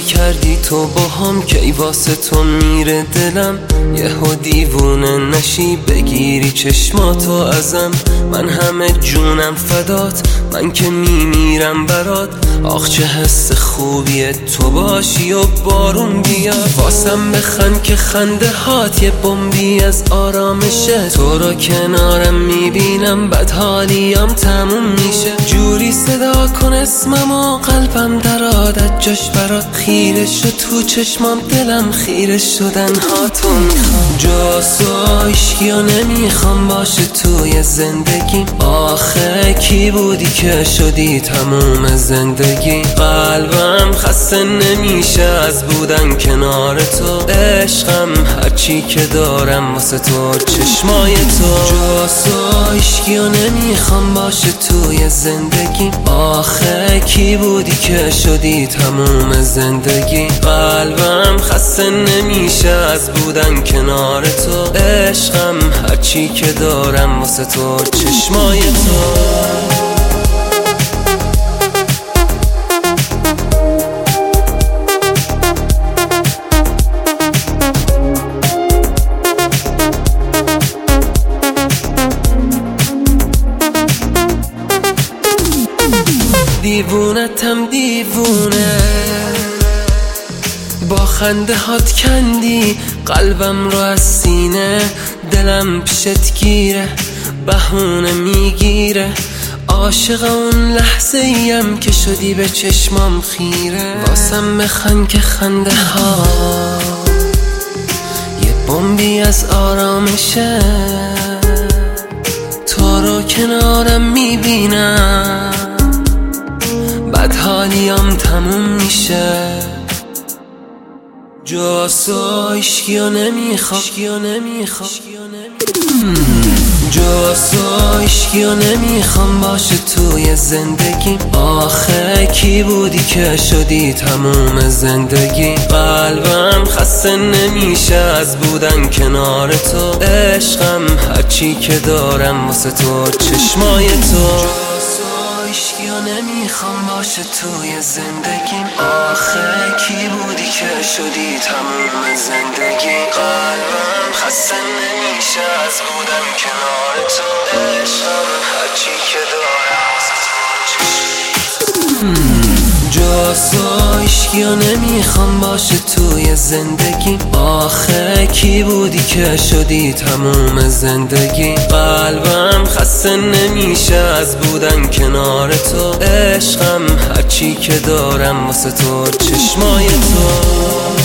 کردی تو با هم کی واسه تو میره دلم، یهو دیوونه نشی بگیری چشماتو ازم. من همه جونم فدات، من که میمیرم برات. آخ چه حس خوبیه تو باشی و بارون بیاد واسم بخند که خنده هات یه بمبی از آرامشه. تو رو کنارم میبینم بد حالیم تموم میشه. جوری صدا کن اسمم و قلبم در عادت جاش برات خیره شد. تو چشمام دلم خیره شدن هاتو میخوام. جاسو عشقیو نمیخوام باشه توی زندگی. آخه کی بودی که شدی تموم زندگی. قلبم خسته نمیشه از بودن کنار تو. عشقم هرچی که دارم واسه تو چشمای تو. جاسو عشقیو نمیخوام باشه توی زندگی. آخه کی بودی که شدی تموم زندگی. قلبم خسته نمیشه از بودن کنار تو. عشقم هرچی که دارم واسه تو چشمای تو. دیوونتم دیوونه، با خنده هات کندی قلبم رو از سینه. دلم پیشت گیره بهونه میگیره. عاشق اون لحظه ایم که شدی به چشمام خیره. واسم بخند که خنده ها یه بمبی از آرامشه. تو رو کنارم میبینم بد حالیم تموم میشه. جاسو عشقیو نمیخوام. جاسو عشقیو نمیخوام باشه توی زندگی. آخه کی بودی که شدی تموم زندگی. قلبم خسته نمیشه از بودن کنار تو. عشقم هرچی که دارم واسه تو چشمای تو. عشقیو نمیخوام باشه توی زندگیم. آخه کی بودی که شدی تموم زندگی. قلبم خسته نمیشه از بودن کنار تو. عشقم هرچی که دارم جاسو عشقیو نمیخوام باشه توی زندگی. آخه کی بودی که شدی تموم زندگی. قلبم خسته نمیشه از بودن کنار تو. عشقم هرچی که دارم واسه تو چشمای تو.